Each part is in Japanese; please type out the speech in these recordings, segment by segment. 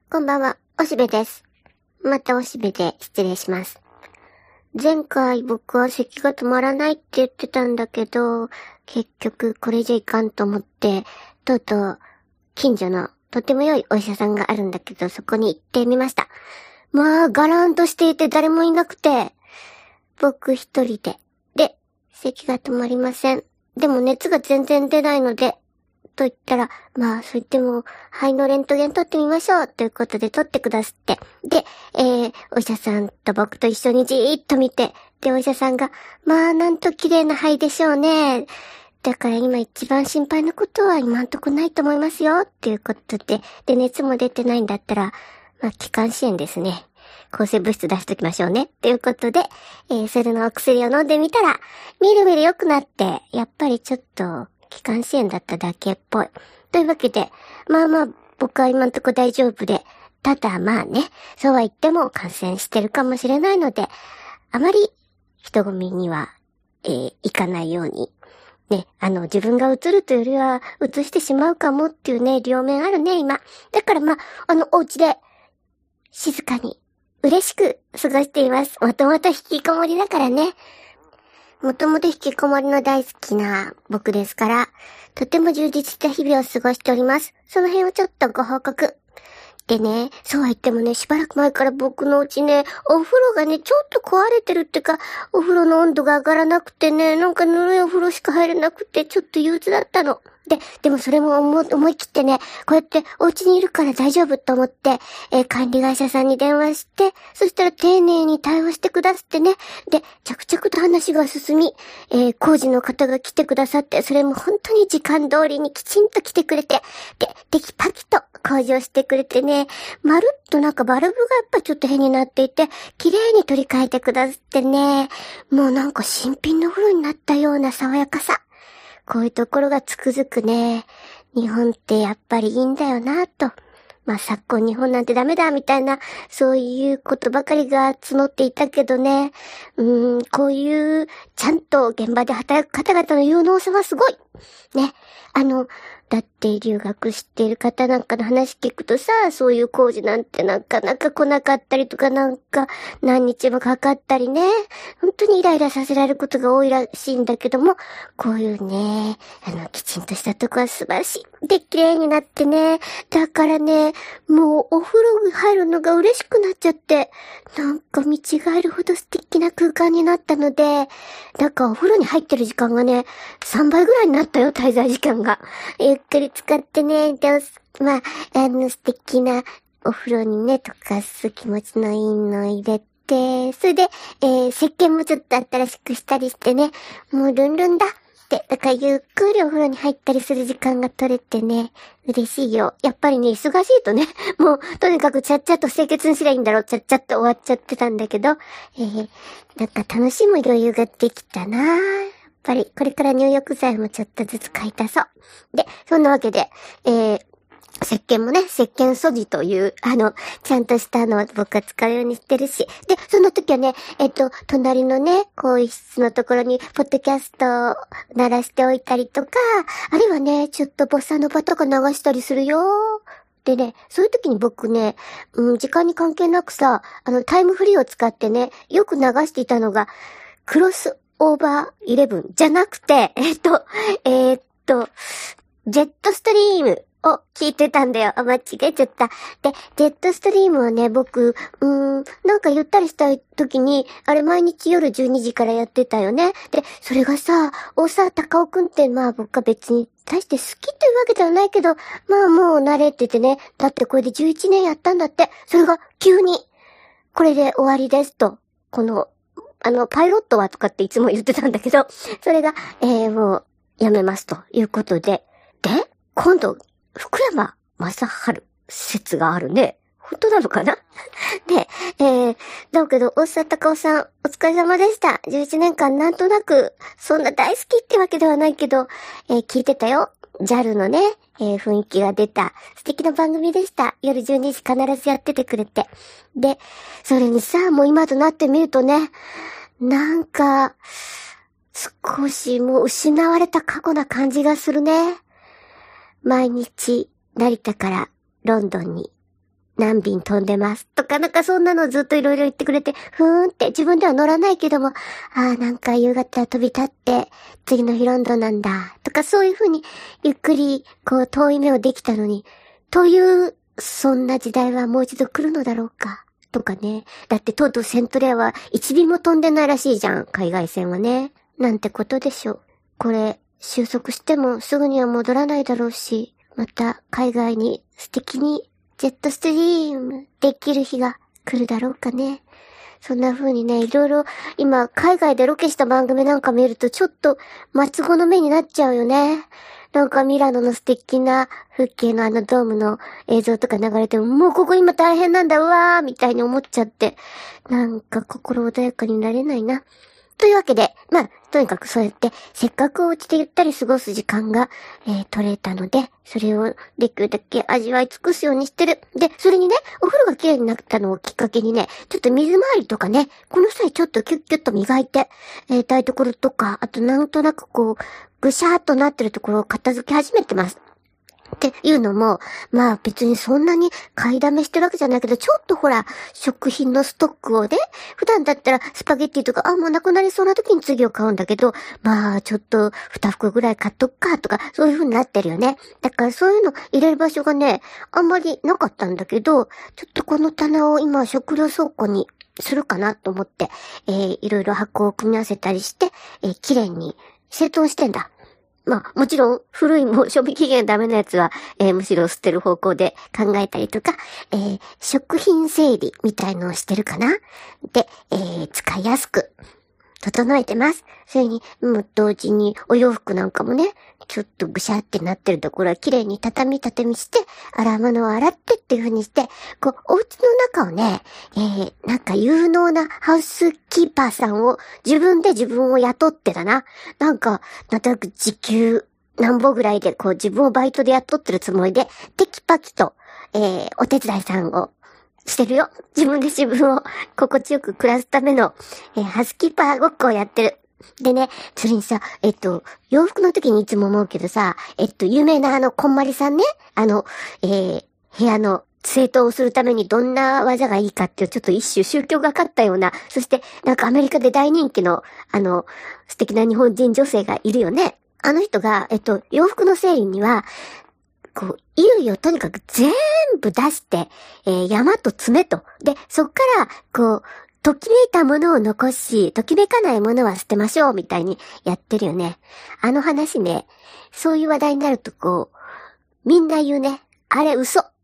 こんばんは、おしべです。またおしべで失礼します。前回僕は咳が止まらないって言ってたんだけど、結局これじゃいかんと思って、とうとう近所のとても良いお医者さんがあるんだけど、そこに行ってみました。まあ、ガランとしていて誰もいなくて、僕一人で、咳が止まりません。でも熱が全然出ないので、と言ったら、まあ、そう言っても、肺のレントゲン取ってみましょうということで取ってくださって。で、お医者さんと僕と一緒にじーっと見て、で、お医者さんが、まあ、なんと綺麗な肺でしょうね。だから今一番心配なことは今んとこないと思いますよ。っていうことで、で、熱も出てないんだったら、まあ、気管支炎ですね。抗生物質出しときましょうね。っていうことで、それのお薬を飲んでみたら、みるみる良くなって、やっぱりちょっと、気管支炎だっただけっぽい。というわけで、まあまあ、僕は今んとこ大丈夫で、ただまあね、そうは言っても感染してるかもしれないので、あまり人混みには、行かないように。ね、自分が移るというよりは、移してしまうかもっていうね、両面あるね、今。だからまあ、お家で、静かに、嬉しく過ごしています。もともと引きこもりだからね。もともと引きこもりの大好きな僕ですから、とても充実した日々を過ごしております。その辺をちょっとご報告。でね、そうは言ってもね、しばらく前から僕のうちね、お風呂がね、ちょっと壊れてるってか、お風呂の温度が上がらなくてね、なんかぬるいお風呂しか入れなくて、ちょっと憂鬱だったの。でもそれも思い切ってね、こうやってお家にいるから大丈夫と思って、管理会社さんに電話して、そしたら丁寧に対応してくださってね、で、着々と話が進み、工事の方が来てくださって、それも本当に時間通りにきちんと来てくれて、で、テキパキと工事をしてくれてね、まるっとなんかバルブがやっぱちょっと変になっていて、綺麗に取り替えてくださってね、もうなんか新品のお風呂になったような爽やかさ。こういうところがつくづくね、日本ってやっぱりいいんだよなと。まあ昨今日本なんてダメだみたいな、そういうことばかりが募っていたけどね、こういうちゃんと現場で働く方々の有能さはすごい。ね。だって留学している方なんかの話聞くとさ、そういう工事なんてなかなか来なかったりとかなんか何日もかかったりね、本当にイライラさせられることが多いらしいんだけども、こういうね、きちんとしたとこは素晴らしい。で、綺麗になってね、だからね、もうお風呂に入るのが嬉しくなっちゃって、なんか見違えるほど素敵な空間になったので、なんかお風呂に入ってる時間がね、3倍ぐらいになったよ、滞在時間が。ゆっくり使ってね、まあ、素敵なお風呂にね、溶かす気持ちのいいの入れて、それで、石鹸もちょっと新しくしたりしてね、もうルンルンだ。だからゆっくりお風呂に入ったりする時間が取れてね、嬉しいよ。やっぱりね、忙しいとね、もう、とにかくちゃっちゃっと清潔にすりゃいいんだろう、ちゃっちゃっと終わっちゃってたんだけど、なんか楽しむ余裕ができたなぁ。やっぱり、これから入浴剤もちょっとずつ買い足そう。で、そんなわけで、石鹸もね、石鹸素地という、ちゃんとしたのを僕は使うようにしてるし。で、その時はね、隣のね、更衣室のところに、ポッドキャストを鳴らしておいたりとか、あるいはね、ちょっとボサノバとか流したりするよ。でね、そういう時に僕ね、時間に関係なくさ、タイムフリーを使ってね、よく流していたのが、クロスオーバー11じゃなくて、ジェットストリームを聞いてたんだよ。間違えちゃった。で、ジェットストリームはね、僕、なんかゆったりしたい時に、あれ毎日夜12時からやってたよね。で、それがさ、大沢たかおくんってまあ僕は別に大して好きというわけではないけど、まあもう慣れててね。だってこれで11年やったんだって。それが急に、これで終わりですと。この、パイロットはとかっていつも言ってたんだけど、それが、もう、やめますということで。で、今度、福山雅治説があるね。本当なのかなで、だけど、大沢たかおさん、お疲れ様でした。11年間なんとなく、そんな大好きってわけではないけど、聞いてたよ。JAL のね、雰囲気が出た素敵な番組でした。夜12時必ずやっててくれて。で、それにさ、もう今となってみるとね、なんか、少しもう失われた過去な感じがするね。毎日、成田からロンドンに何便飛んでますとか、なんかそんなのずっといろいろ言ってくれて、ふーんって自分では乗らないけども、なんか夕方飛び立って、次の日ロンドンなんだ、とかそういう風にゆっくりこう遠い目をできたのに、という、そんな時代はもう一度来るのだろうか、とかね。だってとうとうセントレアは一便も飛んでないらしいじゃん、海外線はね。なんてことでしょう。これ、収束してもすぐには戻らないだろうし、また海外に素敵にジェットストリームできる日が来るだろうかね。そんな風にね、いろいろ今海外でロケした番組なんか見るとちょっと末語の目になっちゃうよね。なんかミラノの素敵な風景のドームの映像とか流れても、もうここ今大変なんだ、うわーみたいに思っちゃって、なんか心穏やかになれないな。というわけで、とにかくそうやって、せっかくお家でゆったり過ごす時間が、取れたので、それをできるだけ味わい尽くすようにしてる。で、それにね、お風呂が綺麗になったのをきっかけにね、ちょっと水回りとかね、この際ちょっとキュッキュッと磨いて、台所とか、あとなんとなくこう、ぐしゃーっとなってるところを片付け始めてます。っていうのも、別にそんなに買いだめしてるわけじゃないけど、ちょっとほら、食品のストックをね、普段だったらスパゲッティとか、もうなくなりそうな時に次を買うんだけど、ちょっと2袋ぐらい買っとくかとか、そういう風になってるよね。だからそういうの入れる場所がね、あんまりなかったんだけど、ちょっとこの棚を今食料倉庫にするかなと思って、いろいろ箱を組み合わせたりして、綺麗に整頓してんだ。もちろん、古いもう賞味期限ダメなやつは、むしろ捨てる方向で考えたりとか、食品整理みたいのをしてるかな。で、使いやすく、整えてます。それに、同時にお洋服なんかもね、ちょっとぐしゃってなってるところは綺麗に畳みして、洗うものを洗ってっていう風にして、こう、お家の中をね、なんか有能なハウスキーパーさんを自分を雇ってだな。なんとなく時給何本ぐらいでこう自分をバイトで雇ってるつもりで、テキパキと、お手伝いさんをしてるよ。自分を心地よく暮らすための、ハウスキーパーごっこをやってる。でね、それにさ、洋服の時にいつも思うけどさ、有名なこんまりさんね、部屋の整頓をするためにどんな技がいいかっていうちょっと一種宗教がかったような、そしてなんかアメリカで大人気の、素敵な日本人女性がいるよね。あの人が、洋服の整理には、こう、衣類をとにかく全部出して、山と爪と。で、そっから、こう、ときめいたものを残し、ときめかないものは捨てましょう、みたいにやってるよね。あの話ね、そういう話題になるとこう、みんな言うね。あれ嘘って。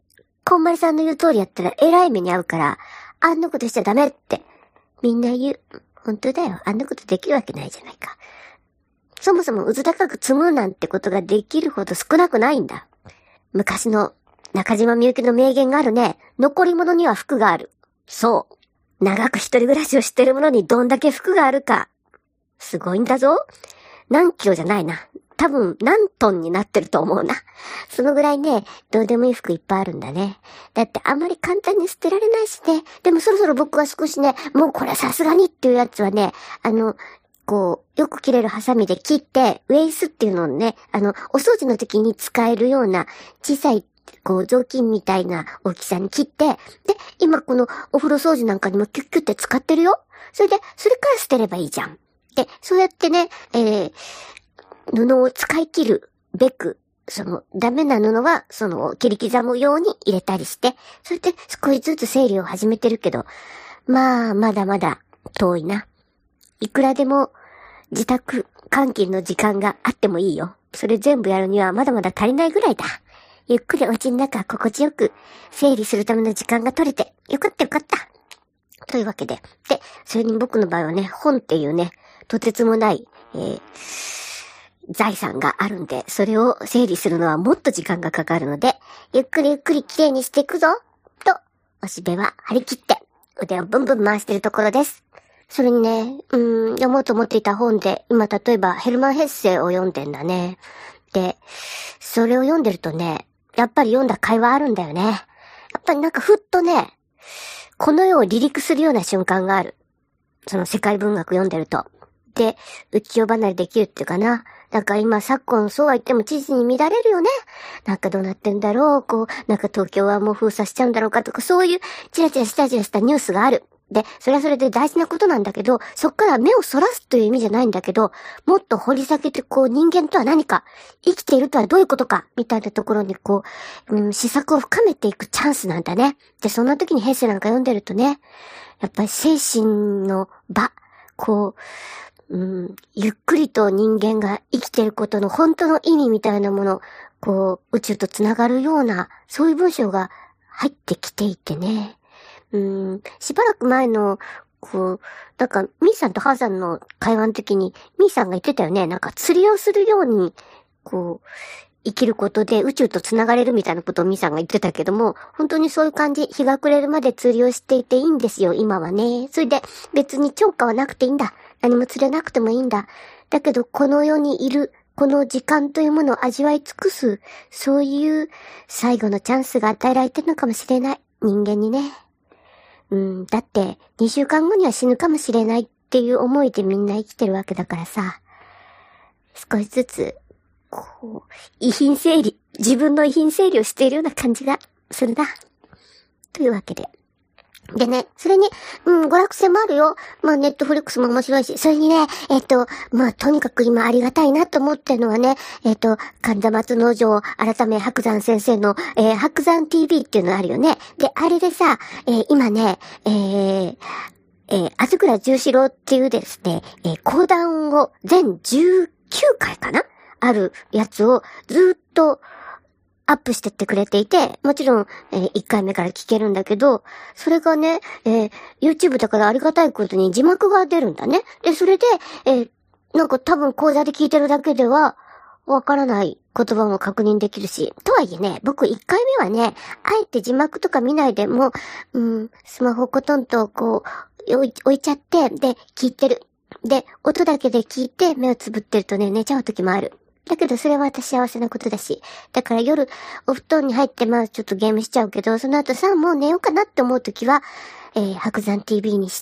こんまりさんの言う通りやったら偉い目に遭うから、あんなことしちゃダメって。みんな言う。本当だよ。あんなことできるわけないじゃないか。そもそもうず高く積むなんてことができるほど少なくないんだ。昔の中島みゆきの名言があるね。残り物には服がある。そう。長く一人暮らしをしてる者にどんだけ服があるか。すごいんだぞ。何キロじゃないな。多分何トンになってると思うな。そのぐらいね、どうでもいい服いっぱいあるんだね。だってあんまり簡単に捨てられないしね。でもそろそろ僕は少しね、もうこれはさすがにっていうやつはね、こう、よく切れるハサミで切って、ウェイスっていうのをね、お掃除の時に使えるような小さい、こう、雑巾みたいな大きさに切って、で、今このお風呂掃除なんかにもキュッキュッて使ってるよ。それから捨てればいいじゃん。で、そうやってね、布を使い切るべく、ダメな布は、切り刻むように入れたりして、それで少しずつ整理を始めてるけど、まだまだ遠いな。いくらでも自宅監禁の時間があってもいいよ。それ全部やるにはまだまだ足りないぐらいだ。ゆっくりお家の中心地よく整理するための時間が取れて、よかったよかった。というわけで。で、それに僕の場合はね、本っていうね、とてつもない、財産があるんで、それを整理するのはもっと時間がかかるので、ゆっくり綺麗にしていくぞと、おしべは張り切って腕をブンブン回してるところです。それにね、読もうと思っていた本で、今例えばヘルマン・ヘッセを読んでんだね。で、それを読んでるとね、やっぱり読んだ会話あるんだよね。やっぱりなんかふっとね、この世を離陸するような瞬間がある。その世界文学読んでると。で、浮世離れできるっていうかな。 だから今昨今そうは言っても知事に乱れるよね。なんかどうなってんだろう、なんか東京はもう封鎖しちゃうんだろうかとか、そういうチラチラしたニュースがある。で、それはそれで大事なことなんだけど、そっから目をそらすという意味じゃないんだけど、もっと掘り下げて人間とは何か、生きているとはどういうことか、みたいなところに思索を深めていくチャンスなんだね。で、そんな時にヘッセなんか読んでるとね、やっぱり精神の場、ゆっくりと人間が生きてることの本当の意味みたいなもの、宇宙とつながるような、そういう文章が入ってきていてね。しばらく前の、なんか、ミーさんとハーさんの会話の時に、ミーさんが言ってたよね。なんか、釣りをするように、生きることで宇宙とつながれるみたいなことをミーさんが言ってたけども、本当にそういう感じ、日が暮れるまで釣りをしていていいんですよ、今はね。それで、別に釣果はなくていいんだ。何も釣れなくてもいいんだ。だけど、この世にいる、この時間というものを味わい尽くす、そういう最後のチャンスが与えられてるのかもしれない。人間にね。だって、2週間後には死ぬかもしれないっていう思いでみんな生きてるわけだからさ。少しずつ、自分の遺品整理をしているような感じがするな。というわけで。でね、それに、娯楽性もあるよ。ネットフリックスも面白いし、それにね、とにかく今ありがたいなと思ってるのはね、神田松之丞、改め白山先生の、白山 TV っていうのあるよね。で、あれでさ、今ね、朝倉十四郎っていうですね、講談を全19回かなあるやつをずっとアップしてってくれていて、もちろん、1回目から聞けるんだけど、それがね、YouTube だからありがたいことに字幕が出るんだね。で、それで、なんか多分講座で聞いてるだけでは、わからない言葉も確認できるし。とはいえね、僕1回目はね、あえて字幕とか見ないでも、スマホコトンと置いちゃって、で、聞いてる。で、音だけで聞いて目をつぶってるとね、寝ちゃう時もある。だけどそれは私幸せなことだし。だから夜お布団に入ってちょっとゲームしちゃうけど、その後さ、もう寝ようかなって思うときは、白山 TV にして、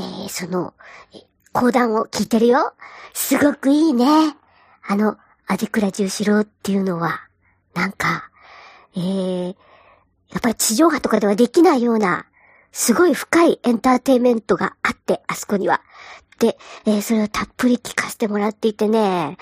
講談を聞いてるよ。すごくいいね。朝倉十四郎っていうのは、なんか、やっぱり地上波とかではできないような、すごい深いエンターテイメントがあって、あそこには。で、それをたっぷり聞かせてもらっていてね、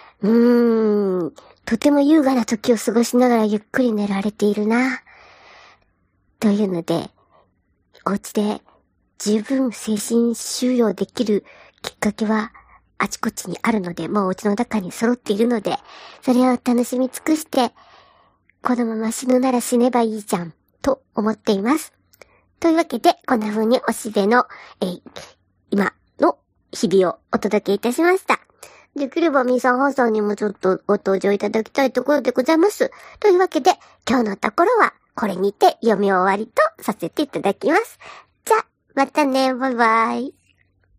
とても優雅な時を過ごしながらゆっくり寝られているな。というので、お家で十分精神収容できるきっかけはあちこちにあるので、もうお家の中に揃っているので、それを楽しみ尽くして、このまま死ぬなら死ねばいいじゃん、と思っています。というわけで、こんな風におしべの、今の日々をお届けいたしました。できればミーさんハーさんにもちょっとご登場いただきたいところでございます。というわけで、今日のところはこれにて読み終わりとさせていただきます。じゃ、またね、バイバイ。